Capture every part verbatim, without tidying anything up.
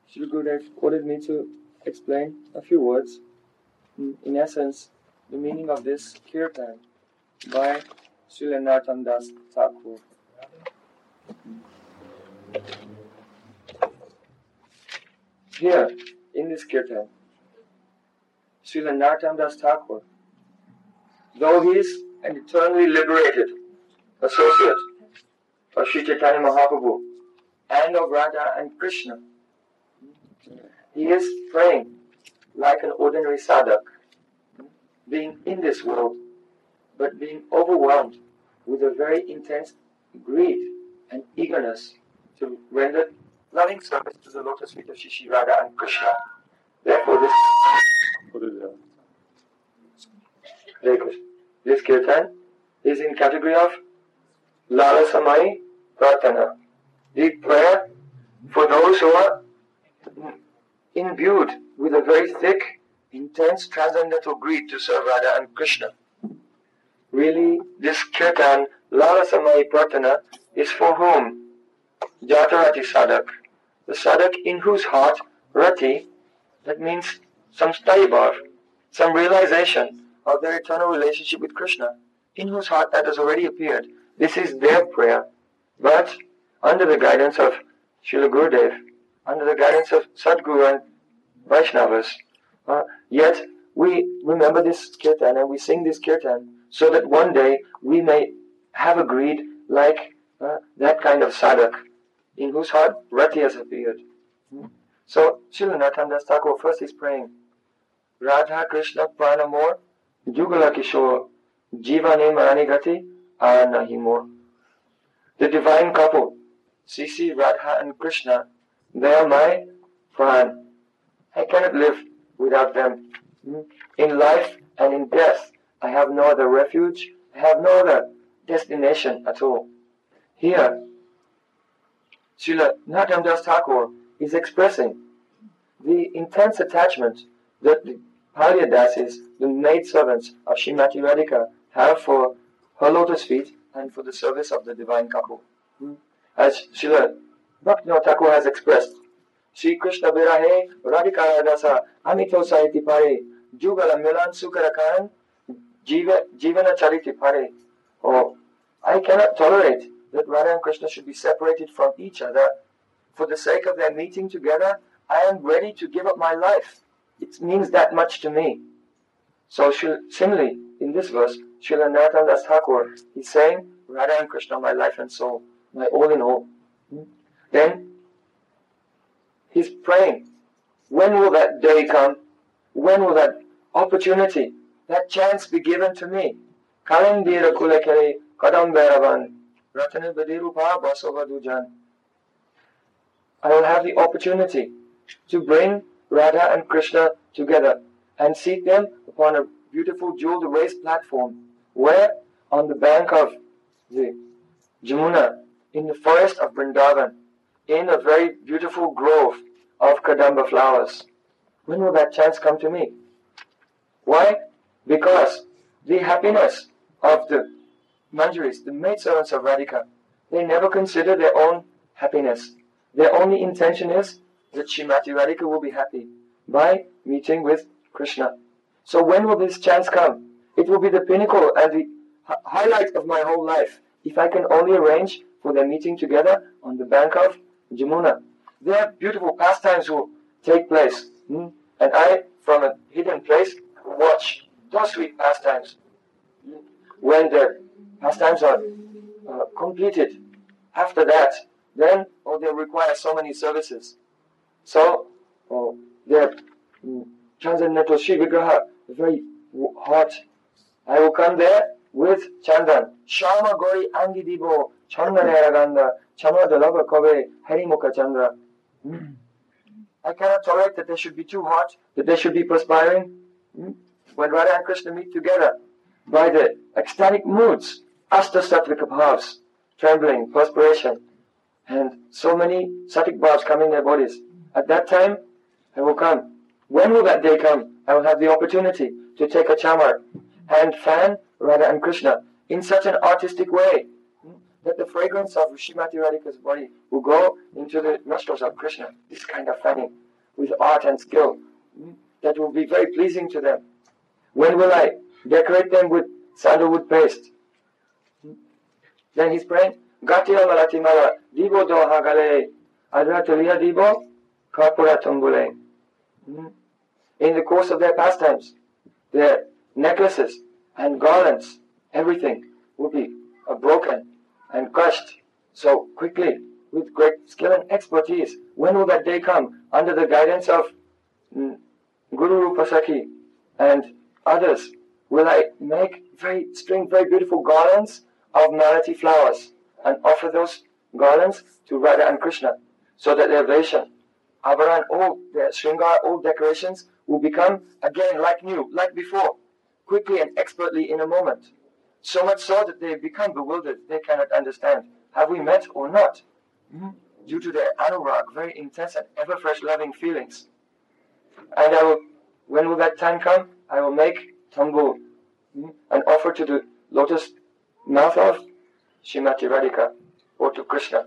Srila Gurudev quoted me to explain a few words. In essence, the meaning of this kirtan by Srila Narottam Das Thakur. Here, in this kirtan, Srila Narottam Das Thakur, though he is an eternally liberated associate of Sri Chaitanya Mahaprabhu and of Radha and Krishna, he is praying like an ordinary sadhak, being in this world, but being overwhelmed with a very intense greed and eagerness to render loving service to the lotus feet of Shri Radha and Krishna. Therefore, this this kirtan is in category of Lalasamai Pratana, the prayer for those who are imbued with a very thick, intense transcendental greed to serve Radha and Krishna. Really, this kirtan, Lalasamai Pratana, is for whom? Jatarati Sadhak, the sadhak in whose heart, Rati, that means some stayabhav, some realization of their eternal relationship with Krishna, in whose heart that has already appeared. This is their prayer, but under the guidance of Srila Gurudev, under the guidance of Sadguru and Vaishnavas. Uh, yet we remember this kirtan and we sing this kirtan so that one day we may have a greed like uh, that kind of sadhak in whose heart Rati has appeared. So Srila Narottam Das Thakur first is praying, Radha Krishna Pranamor Jugala Kishore Jivane Maranigati Anahimor. The divine couple, Sisi, Radha and Krishna, they are my pran. I cannot live without them. In life and in death, I have no other refuge, I have no other destination at all. Here, Srila Narottam Das Thakur is expressing the intense attachment that the Paryadasis, the maidservants of Srimati Radhika, have for her lotus feet and for the service of the divine couple. As Srila Bhaktivinoda Thakur has expressed, Sri Krishna Birahe Radhika Radasa Amito Saiti Pare Jugala Milan Sukarakaran Jivana Chariti Pare. Oh, I cannot tolerate that Radha and Krishna should be separated from each other. For the sake of their meeting together, I am ready to give up my life. It means that much to me. So similarly, in this verse, Srila Narottam Das Thakur is saying, Radha and Krishna, my life and soul, my all in all. Then he's praying, when will that day come? When will that opportunity, that chance be given to me? Kalandira kulekere kadamberavan ratane badirupa basovadujan. I will have the opportunity to bring Radha and Krishna together and seat them upon a beautiful jeweled raised platform where on the bank of the Jamuna, in the forest of Vrindavan, in a very beautiful grove of Kadamba flowers. When will that chance come to me? Why? Because the happiness of the Manjaris, the maidservants of Radhika, they never consider their own happiness. Their only intention is that Srimati Radhika will be happy by meeting with Krishna. So when will this chance come? It will be the pinnacle and the h- highlight of my whole life if I can only arrange for their meeting together on the bank of Jamuna. Their beautiful pastimes will take place. Hmm? And I, from a hidden place, watch those sweet pastimes. When the pastimes are uh, completed, after that, then oh, they require so many services. So, oh, their mm, transcendental Shri Vigraha, very hot. I will come there with Chandan. Shama Gori Angi Dibo, Chandana Araganda, Chama Dalava Kove, Harimukha Chandra. Mm. I cannot tolerate that they should be too hot, that they should be perspiring. Mm. When Radha and Krishna meet together, by the ecstatic moods, Asta Sattvika Bhavs, trembling, perspiration, and so many Sattvic Bhavs come in their bodies. At that time, I will come. When will that day come? I will have the opportunity to take a chamar and fan Radha and Krishna in such an artistic way that the fragrance of Srimati Radhika's body will go into the nostrils of Krishna. This kind of fanning with art and skill, that will be very pleasing to them. When will I decorate them with sandalwood paste? Then he's praying, Gatya Malati Mala, Dibo do Hagale, Adratulia Dibo, Karpura Tumbule. In the course of their pastimes, their necklaces and garlands, everything will be uh, broken and crushed so quickly with great skill and expertise. When will that day come? Under the guidance of mm, Guru Rupasaki and others, will I make very string very beautiful garlands of malati flowers and offer those garlands to Radha and Krishna, so that their Vaishan, Abharan, all their Shringar, all decorations will become again like new, like before, quickly and expertly in a moment. So much so that they become bewildered, they cannot understand. Have we met or not? Mm-hmm. Due to their anurag, very intense and ever-fresh loving feelings. And I will, when will that time come? I will make tambul mm-hmm. and offer to the lotus mouth of Srimati Radhika or to Krishna.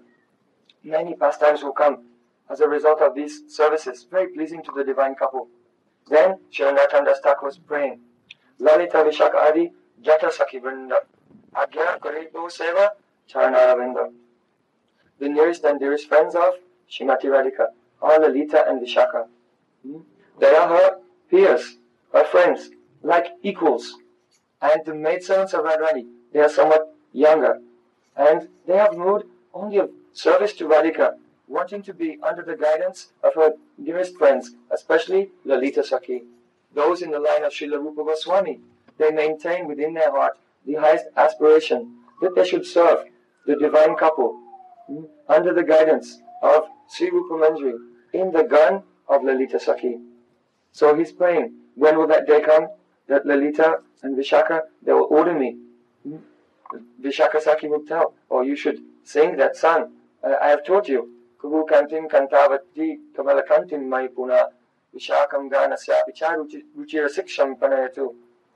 Many pastimes will come as a result of these services, very pleasing to the divine couple. Then Shri-Narottam Das Thakur was praying, Lalita Vishaka Adi Jata Sakhi Vrinda Agya Karibu Seva Charanaravrinda. The nearest and dearest friends of Srimati Radhika are Lalita and Vishaka. They are her peers, her friends, like equals. And the maidservants of Radharani, they are somewhat younger. And they have mood only of service to Radhika, wanting to be under the guidance of her dearest friends, especially Lalita Sakhi. Those in the line of Srila Rupa Goswami, they maintain within their heart the highest aspiration that they should serve the divine couple hmm, under the guidance of Sri Rupa Manjari in the gun of Lalita Sakhi. So he's praying, when will that day come that Lalita and Vishaka, they will order me. Hmm? Vishaka Sakhi will tell, oh, you should sing that song. Uh, I have taught you. Kubu kantim kantavati kamala kantim maipuna Vishakam ganasya pichar ruchira siksham panayatu.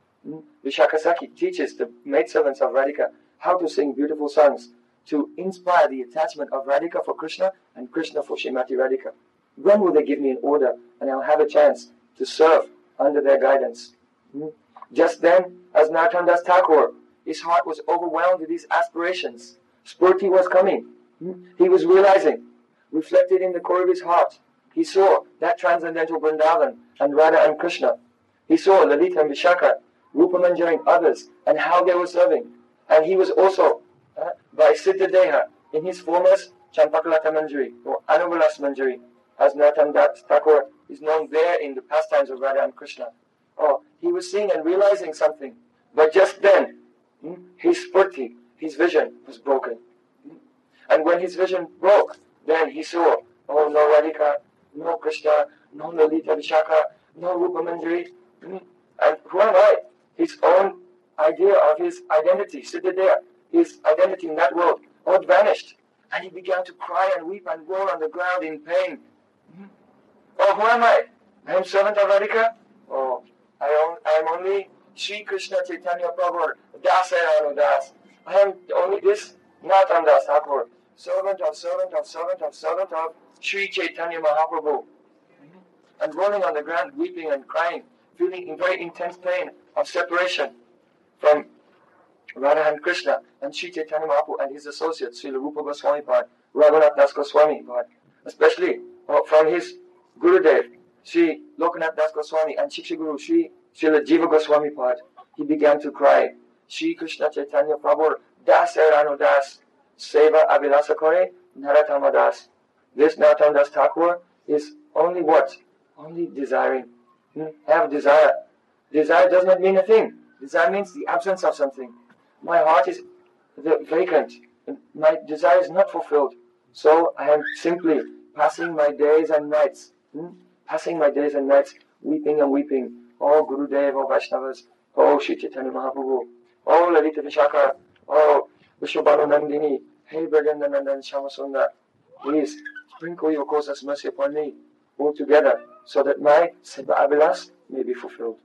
Vishaka Sakhi teaches the maidservants of Radhika how to sing beautiful songs to inspire the attachment of Radhika for Krishna and Krishna for Srimati Radhika. When will they give me an order and I'll have a chance to serve under their guidance? Hmm? Just then, as Narottam Das Thakur, his heart was overwhelmed with these aspirations. Spurti was coming. Hmm? He was realizing, reflected in the core of his heart, he saw that transcendental Vrindavan and Radha and Krishna. He saw Lalita and Vishaka, Rupa Manjari and others, and how they were serving. And he was also, uh, by Siddha Deha, in his foremost Champakalata Manjari, or Anuvilas Manjari, as Narottam Das Thakur is known there in the pastimes of Radha and Krishna. Oh, he was seeing and realizing something. But just then, hmm, his spurti, his vision was broken. Hmm? And when his vision broke, then he saw, oh, no Radhika, no Krishna, no Lalita Vishaka, no Rupa Manjari. Hmm? And who am I? His own idea of his identity, Siddhadeha, his identity in that world, all vanished. And he began to cry and weep and roll on the ground in pain. Hmm? Oh, who am I? I am servant of Radhika? Oh, I am, I am only Sri Krishna Chaitanya Prabhu, Dasayanu Das. I am only this Narottam Das Thakur, servant of servant of servant of servant of Sri Chaitanya Mahaprabhu. Mm-hmm. And rolling on the ground, weeping and crying, feeling in very intense pain of separation from Radha and Krishna and Sri Chaitanya Mahaprabhu and his associates, Srila Rupa Goswami Pad, Raghunath Das Goswami Pad, especially uh, from his Gurudev, Sri Lokanath Das Goswami and Shiksha Guru Sri Srila Jiva Goswami Pad. He began to cry, Sri Krishna Chaitanya Prabhu, Das Eranu Das, Seva Abhilasa Kore, Narottama Das. This Narottam Das Thakur is only what? Only desiring. Hmm? Have desire. Desire does not mean a thing. Desire means the absence of something. My heart is vacant. My desire is not fulfilled. So I am simply passing my days and nights. Hmm? Passing my days and nights, weeping and weeping. Oh Gurudev, oh Vaishnavas, oh Sri Chaitanya Mahaprabhu, oh Lalita Vishaka, oh Vishwabhanu Nandini, hey Braganda Nandan Shamasundar, please sprinkle your causeless mercy upon me all together so that my Seva Abhilas may be fulfilled.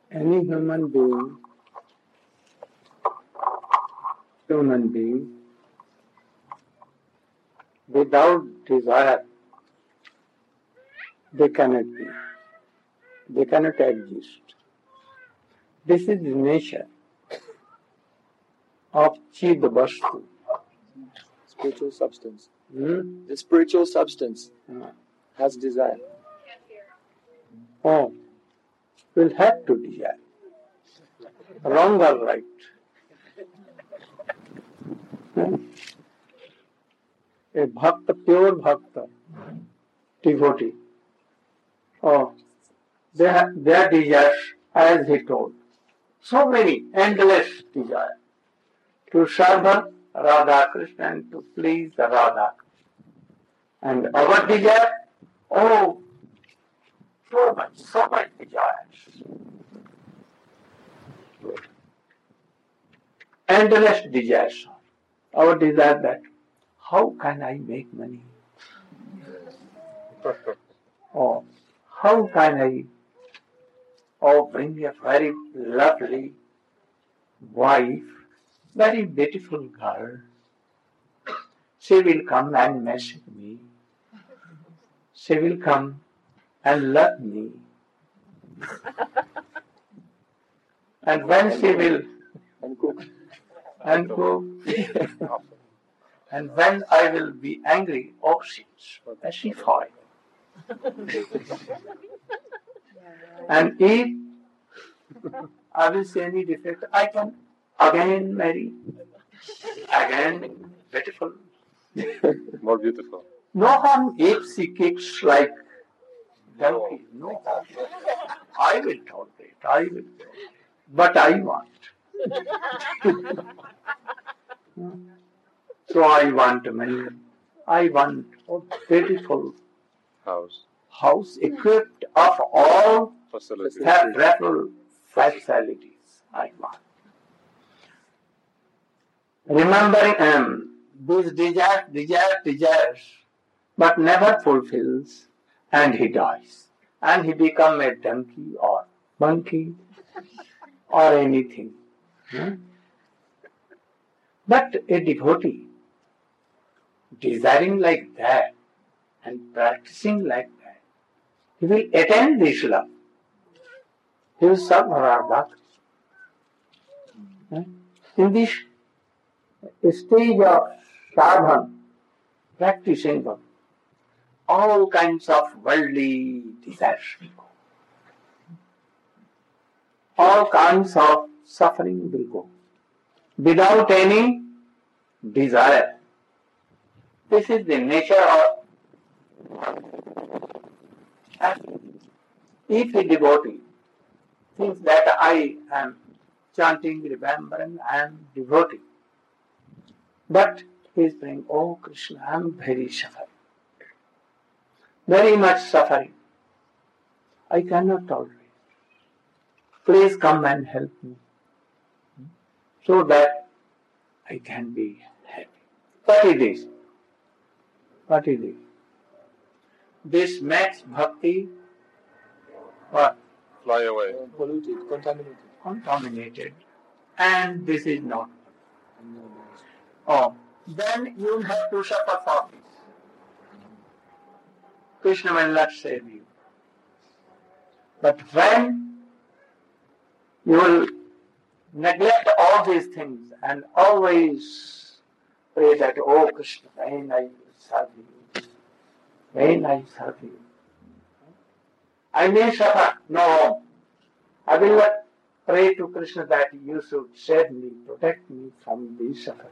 Any human being, human being, without desire, they cannot be. They cannot exist. This is the nature of Chid Vastu. Spiritual substance. Hmm? The spiritual substance Uh, has desire. oh, will have to desire. Wrong or right? Hmm? A bhakta, pure bhakta, devotee. Oh, they have their desires, as he told. So many, endless desires. To serve Radha Krishna and to please the Radha. And our desire, oh, so much, so much desires. Endless desires. Our desire that, how can I make money? Or how can I oh, bring a very lovely wife, very beautiful girl. She will come and mess with me. She will come and love me. And when she will And cook. and cook, and when I will be angry, oh, she's pacified. And if I will see any defect, I can again marry, again beautiful. More beautiful. No harm if she kicks like donkey. No harm. I will tolerate. I will tolerate. But I want. So I want money. I want a beautiful House. house equipped of all Facility. favorable facilities. I want. Remembering him, these desires, desires, desires, but never fulfills, and he dies. And he becomes a donkey or monkey or anything. Hmm? But a devotee, desiring like that and practicing like that, he will attain this love. He will serve Radha. Hmm? In this stage of sadhana, practicing of all kinds of worldly desires will go. All kinds of suffering will go. Without any desire. This is the nature of if a devotee thinks that I am chanting, remembering, I am devotee, but he is praying, oh Krishna, I am very suffering, very much suffering. I cannot tolerate. Please come and help me, so that I can be happy. What is this? What is this? This makes bhakti what? Fly away. Uh, polluted, contaminated. Contaminated. And this is not. Oh, then you will have to suffer for this. Krishna will not save you. But when you will neglect all these things and always pray that, oh Krishna, when I serve you, when I serve you, I may suffer, no, I will not pray to Krishna that you should save me, protect me from these suffering.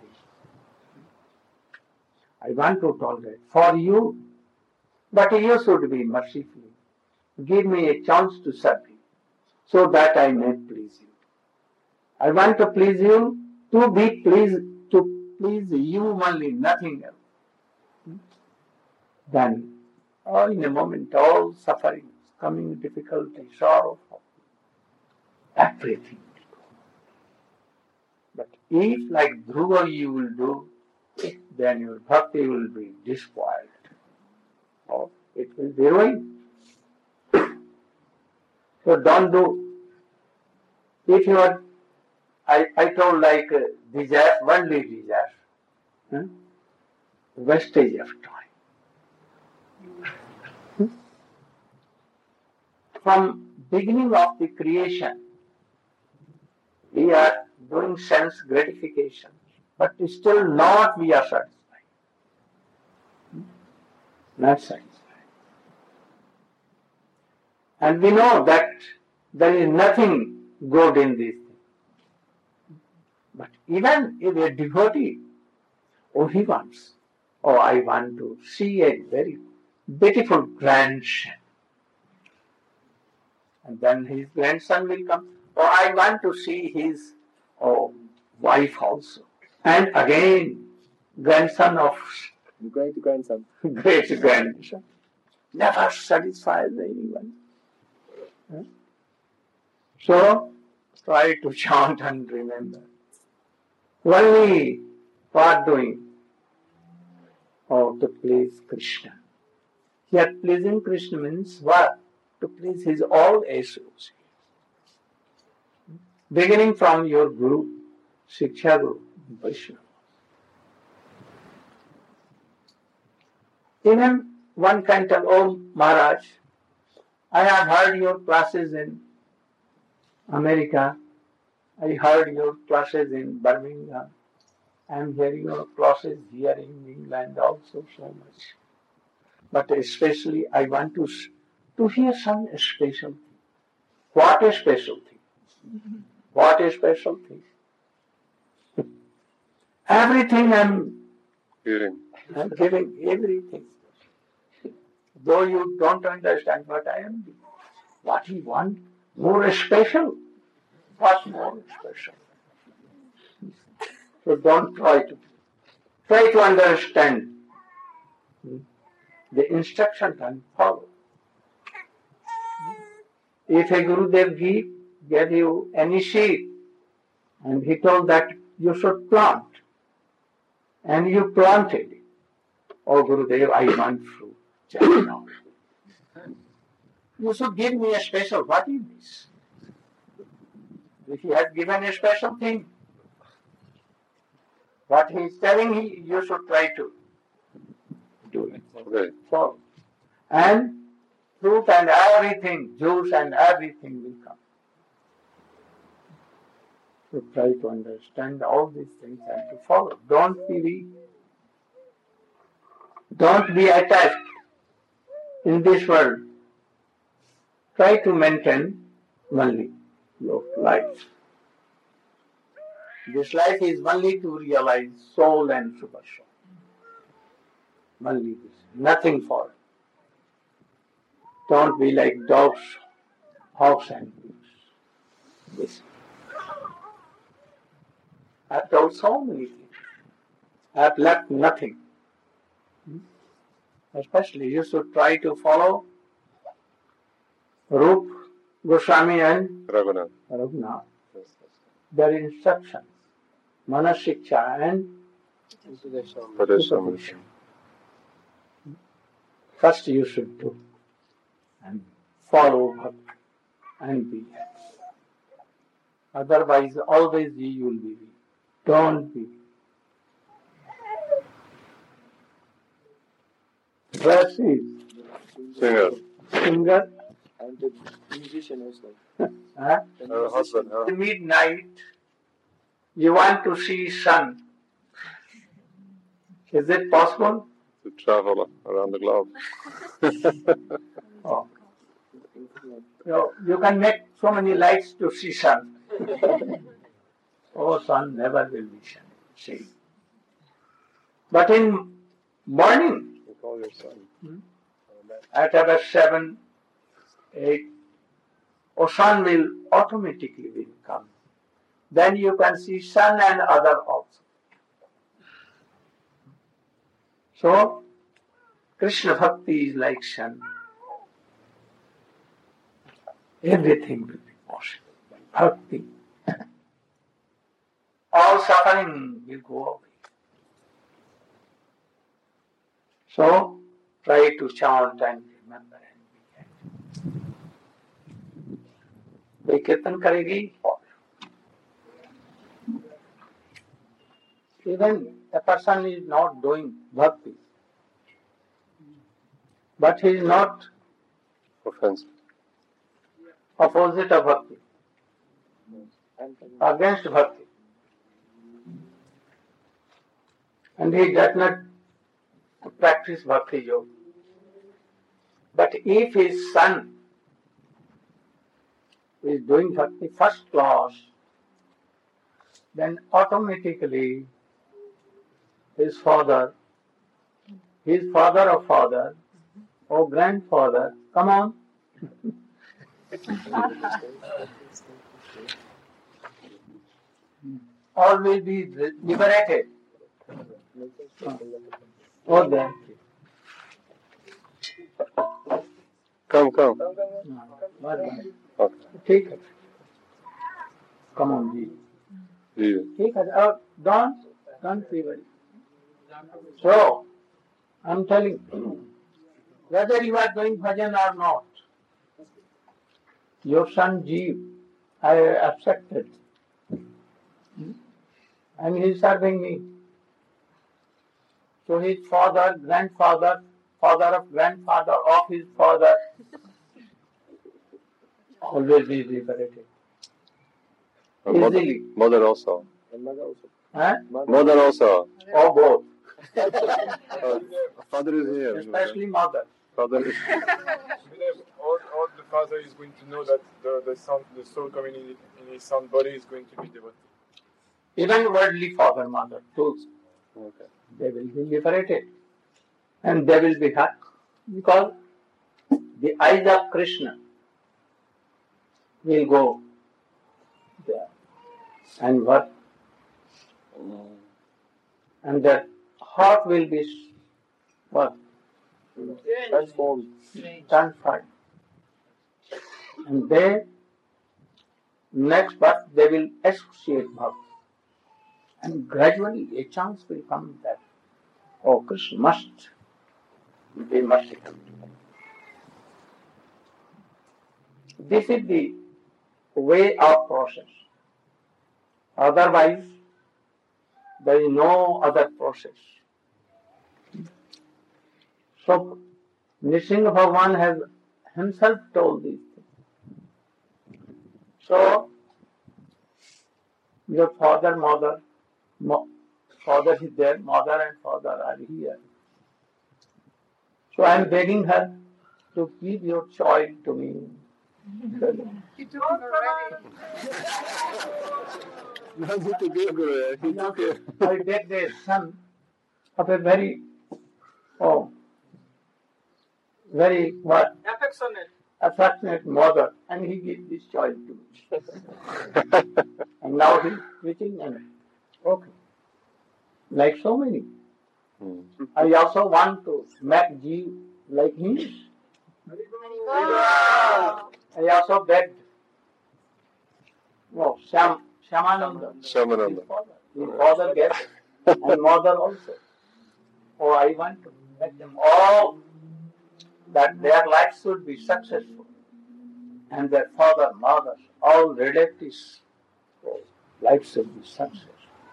I want to tolerate for you, but you should be merciful. Give me a chance to serve you, so that I may please you. I want to please you, to be pleased, to please you only, nothing else. Then, oh, in a moment, all sufferings, coming difficulty, sorrow, everything will go. But if, like Dhruva, you will do, then your bhakti will be despoiled, or it will be ruined. So don't do. If you are, I, I told like uh, desire, worldly desire, hmm? wastage of time. Hmm? From beginning of the creation, we are doing sense gratification, but still not we are satisfied. Hmm? Not satisfied. And we know that there is nothing good in this thing. But even if a devotee, oh, he wants, oh, I want to see a very beautiful grandson. And then his grandson will come, oh, I want to see his oh, wife also. And again, grandson of Great grandson. great grandson. Never satisfies anyone. Huh? So, try to chant and remember. Only for doing, oh, to please Krishna. Here, pleasing Krishna means what? To please his all associates. Beginning from your Guru, Shiksha Guru, Vaishnava. Even one can tell, oh Maharaj, I have heard your classes in America. I heard your classes in Birmingham. I am hearing your classes here in England also so much. But especially I want to, to hear some special thing. What a special thing. What a special thing. Everything I am Hearing. I'm giving, everything. Though you don't understand what I am doing. What you want, more special. What's more special? So don't try to, try to understand the instruction and follow. If a Gurudev gave, gave you any seed, and he told that you should plant, and you planted it, oh Gurudev, I want fruit just now. You should give me a special, what is this? If he has given a special thing, what he is telling, he, you should try to do it. Okay. So, and fruit and everything, juice and everything will come. So try to understand all these things and to follow. Don't be weak. Don't be attached in this world. Try to maintain only your life. This life is only to realize soul and super soul. Only this, nothing for it. Don't be like dogs, hogs and pigs. This. I've told so many things. I've left nothing. Especially you should try to follow Rup, Goswami and Raghunath. Raghunath. Their instructions, Manasiksha and Padeshamrita. First you should do and follow Bhakti and be happy. Otherwise always you will be weak. Don't be. Verse is Singer. singer. And the musician also. Huh? The Her husband. Huh? At midnight you want to see sun. Is it possible? To travel around the globe. Oh. You, you can make so many lights to see sun. Oh, sun never will be seen. But in morning, You call your son. Hmm? at about seven, eight, oh, sun will automatically will come. Then you can see sun and other also. So, Krishna Bhakti is like sun. Everything will be possible. Bhakti. All suffering will go away. So, try to chant and remember and be happy. कोई कीर्तन करेगी even a person is not doing bhakti, but he is not Offensive. opposite of bhakti, against bhakti, and he does not practice bhakti yoga. But if his son is doing bhakti first class, then automatically his father, his father of father, or grandfather, come on, all will be liberated. Or there. Come, come. Okay. ठीक है, come on, जी. जी. ठीक है, और don't, don't be worried. So, I'm telling you, whether you are doing bhajan or not, your son Jeev, I accepted, and he is serving me. So his father, grandfather, father of grandfather of his father, always be liberated. And mother, Easily. mother also. And mother also. Huh? Mother also. Or both, Uh, father is here. especially mother. Father is. all, all the father is going to know that the, the son, the soul coming in, in his son's body is going to be devotee. Even worldly father, mother, too, Okay. they will be liberated. And they will be happy. Because the eyes of Krishna will go there and work. And their heart will be what? Transformed. Transformed. And they, next birth, they will associate bhakti. And gradually a chance will come that, oh, Krishna must be merciful. This is the way of process. Otherwise, there is no other process. So, Nrsimha Bhagavan has himself told these things. So, your father, mother, mo- father is there, mother and father are here. So I am begging her to give your child to me. He took him already. No need to give Guru. He took it. I beg the son of a very, oh, very what? Affectionate. Affectionate mother, and he gives this child to me. And now he is preaching and okay. Like so many. Hmm. I also want to make Jeev like him. Wow. I also begged. Oh, Sham, Shamananda. Shamananda. His father. His father gets and mother also. Oh, I want to make them all that their life should be successful. And their father, mother, all relatives, oh, life should be successful.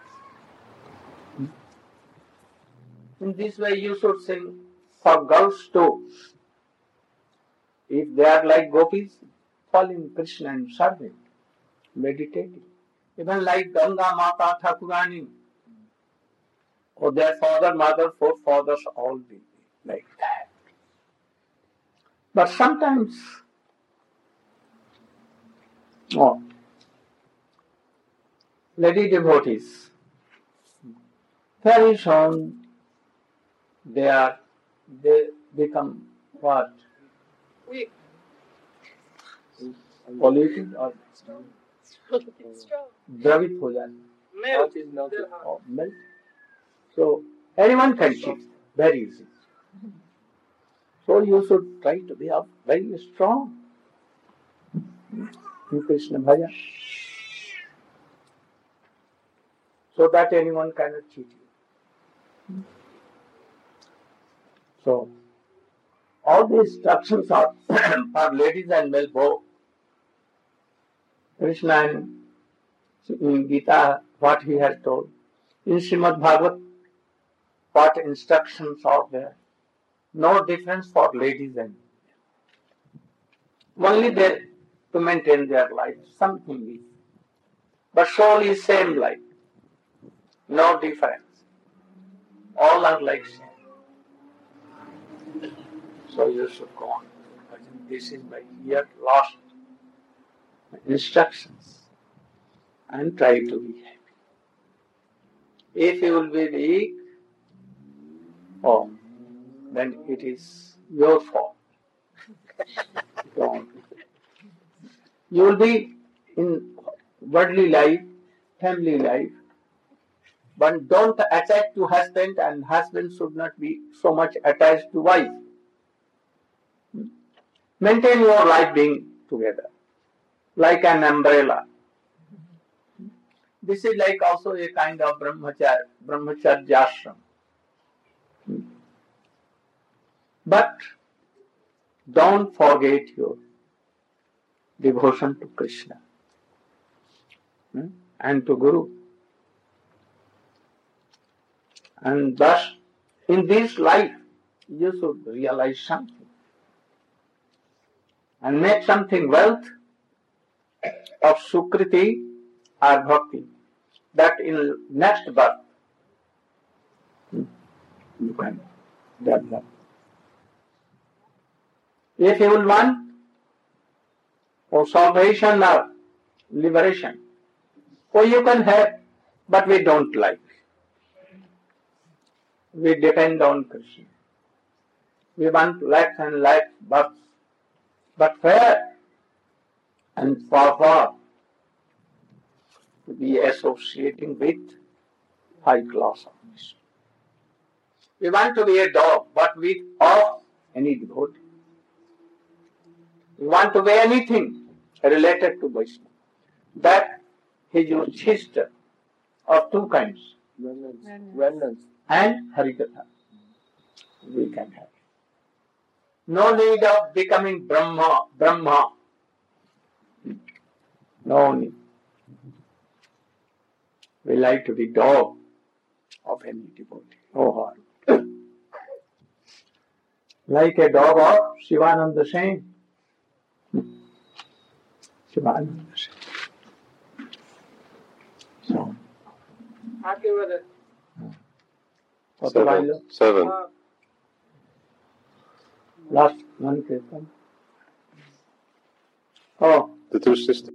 In this way you should sing for girls too. If they are like gopis, following Krishna and serving, meditating. Even like Ganga Mata Thakurani, or their father, mother, forefathers, all be like that. But sometimes, oh, lady devotees, very soon they are, they become what? Weak. Polluted or द्रवित हो जाते, Male. Heart is melted. or melt. So anyone can cheat, very easy. So you should try to be up very strong in Krishna Bhajan, so that anyone cannot cheat you. So all these instructions are for ladies and male both. Krishna in Gita, what he has told, In Srimad Bhagavat, what instructions are there? No difference for ladies and men. Only they to maintain their life, something is. But soul is same life. No difference. All are like same. So you should go on. This is my here last instructions. And try to be happy. If you will be weak, oh, then it is your fault. Don't. You will be in worldly life, family life, but don't attach to husband, and husband should not be so much attached to wife. Maintain your life being together, like an umbrella. This is like also a kind of brahmacharya, brahmacharya ashram. But don't forget your devotion to Krishna and to Guru. And thus, in this life, you should realize something and make something wealth of Sukriti or Bhakti, that in next birth you can develop. If you will want for salvation or liberation, or you can have, but we don't like. We depend on Krishna. We want lakhs and lakhs births, but where and for what? To be associating with high class of Krishna. We want to be a dog, but with of any devotee. We want to be anything related to Vaishnava. That is your sister of two kinds, Vengeance. and Harikatha. We can have. No need of becoming Brahma, Brahma. No need. We like to be dog of any devotee. No harm. Like a dog of Shivananda Sen. Shivananda Sen. So, Happy with it. what do I Seven. look? Seven. Uh, Last one kirtan. Oh, The two sisters.